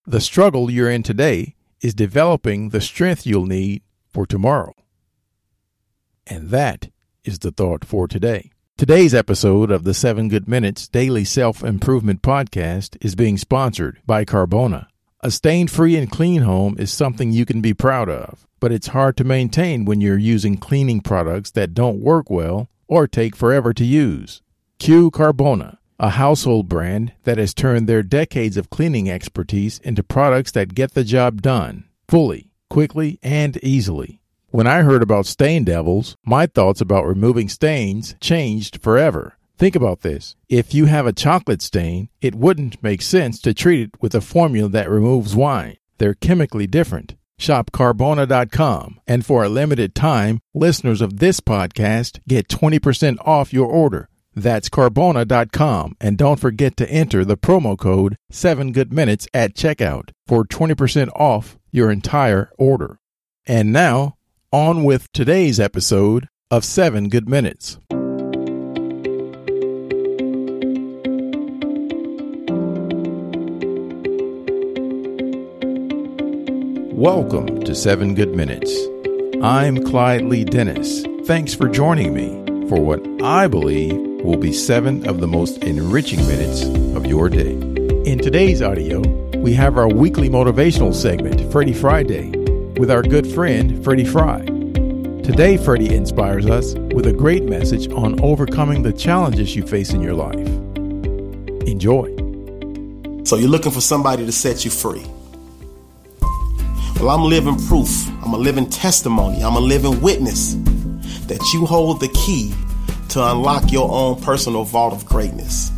The struggle you're in today is developing the strength you'll need for tomorrow. And that is the thought for today. Today's episode of the 7 Good Minutes Daily Self-Improvement Podcast is being sponsored by Carbona. A stain-free and clean home is something you can be proud of, but it's hard to maintain when you're using cleaning products that don't work well or take forever to use. Cue Carbona, a household brand that has turned their decades of cleaning expertise into products that get the job done, fully, quickly, and easily. When I heard about Stain Devils, my thoughts about removing stains changed forever. Think about this. If you have a chocolate stain, it wouldn't make sense to treat it with a formula that removes wine. They're chemically different. Shop Carbona.com, and for a limited time, listeners of this podcast get 20% off your order. That's Carbona.com, and don't forget to enter the promo code 7GoodMinutes at checkout for 20% off your entire order. And now, on with today's episode of 7 Good Minutes. Welcome to 7 Good Minutes. I'm Clyde Lee Dennis. Thanks for joining me for what I believe will be 7 of the most enriching minutes of your day. In today's audio, we have our weekly motivational segment, Freddie Friday, with our good friend, Freddie Fry. Today, Freddie inspires us with a great message on overcoming the challenges you face in your life. Enjoy. So you're looking for somebody to set you free. Well, I'm living proof. I'm a living testimony. I'm a living witness that you hold the key to unlock your own personal vault of greatness.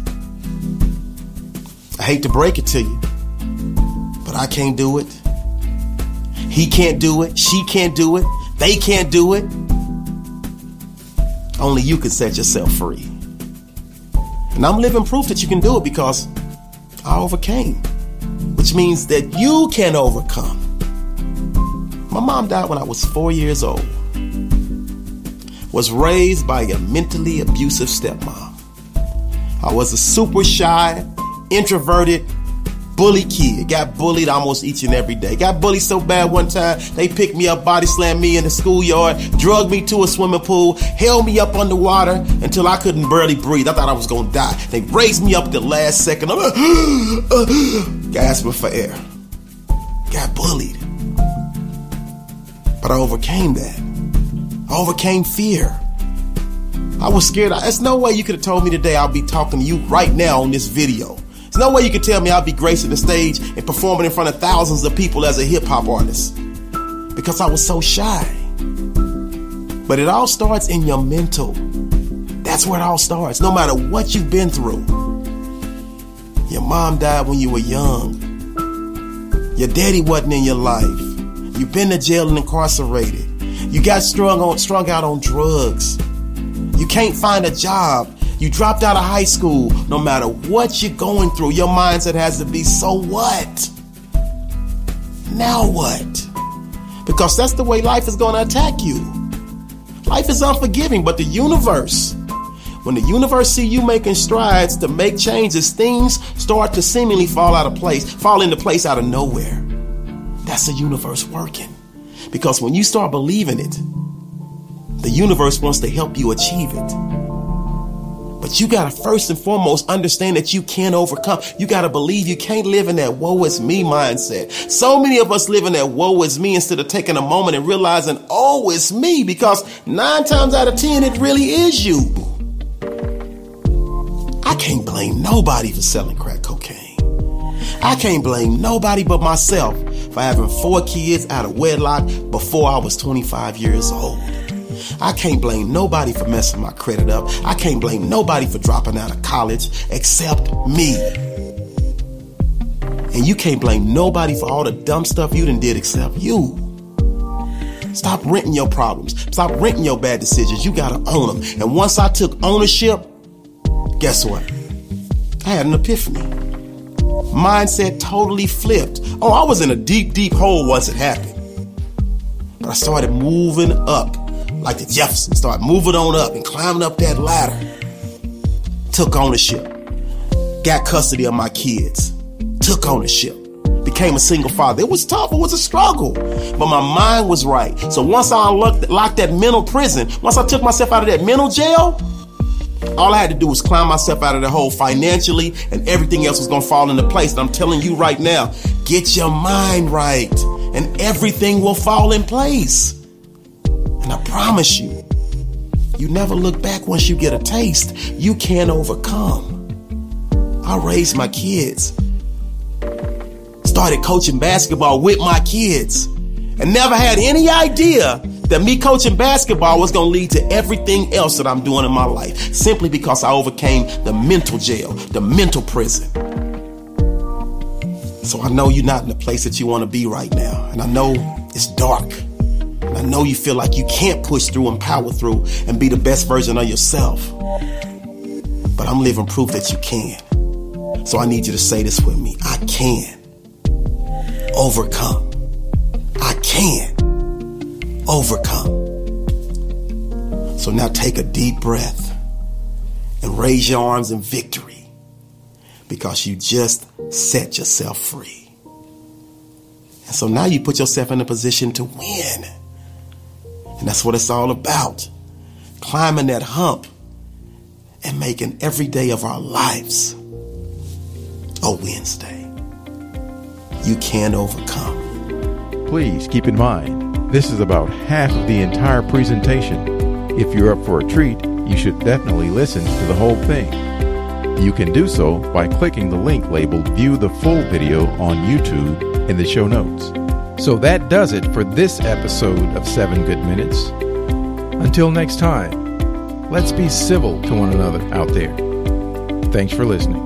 I hate to break it to you, but I can't do it. He can't do it. She can't do it. They can't do it. Only you can set yourself free. And I'm living proof that you can do it because I overcame, which means that you can overcome. My mom died when I was 4 years old. Was raised by a mentally abusive stepmom. I was a super shy, introverted, bully kid. Got bullied almost each and every day. Got bullied so bad one time, they picked me up, body slammed me in the schoolyard, drugged me to a swimming pool, held me up underwater until I couldn't barely breathe. I thought I was going to die. They raised me up at the last second. I'm gasping for air. Got bullied. But I overcame that. I overcame fear. I was scared. There's no way you could have told me today I'll be talking to you right now on this video. There's no way you could tell me I'll be gracing the stage and performing in front of thousands of people as a hip-hop artist. Because I was so shy. But it all starts in your mental. That's where it all starts, no matter what you've been through. Your mom died when you were young. Your daddy wasn't in your life. You've been to jail and incarcerated. You got strung out on drugs. You can't find a job. You dropped out of high school. No matter what you're going through, your mindset has to be, so what? Now what? Because that's the way life is going to attack you. Life is unforgiving, but the universe, when the universe see you making strides to make changes, things start to seemingly fall into place out of nowhere. That's the universe working. Because when you start believing it, the universe wants to help you achieve it. But you got to first and foremost understand that you can overcome. You got to believe. You can't live in that woe is me mindset. So many of us live in that woe is me instead of taking a moment and realizing, oh, it's me. Because 9 times out of 10, it really is you. I can't blame nobody for selling crack cocaine. I can't blame nobody but myself for having 4 kids out of wedlock before I was 25 years old. I can't blame nobody for messing my credit up. I can't blame nobody for dropping out of college except me. And you can't blame nobody for all the dumb stuff you done did except you. Stop renting your problems. Stop renting your bad decisions. You gotta own them. And once I took ownership, guess what? I had an epiphany. Mindset totally flipped. Oh, I was in a deep, deep hole once it happened. But I started moving up like the Jeffersons, started moving on up and climbing up that ladder. Took ownership. Got custody of my kids. Took ownership. became a single father. It was tough. It was a struggle. But my mind was right. So once I unlocked that mental prison, once I took myself out of that mental jail, all I had to do was climb myself out of the hole financially, and everything else was going to fall into place. And I'm telling you right now, get your mind right and everything will fall in place. And I promise you, you never look back once you get a taste. You can overcome. I raised my kids, started coaching basketball with my kids, and never had any idea that me coaching basketball was going to lead to everything else that I'm doing in my life, simply because I overcame the mental jail, the mental prison. So I know you're not in the place that you want to be right now. And I know it's dark. And I know you feel like you can't push through and power through and be the best version of yourself. But I'm living proof that you can. So I need you to say this with me. I can overcome. I can overcome. So now take a deep breath and raise your arms in victory, because you just set yourself free. And so now you put yourself in a position to win. And that's what it's all about. Climbing that hump and making every day of our lives a Wednesday. You can overcome. Please keep in mind, this is about half of the entire presentation. If you're up for a treat, you should definitely listen to the whole thing. You can do so by clicking the link labeled View the Full Video on YouTube in the show notes. So that does it for this episode of 7 Good Minutes. Until next time, let's be civil to one another out there. Thanks for listening.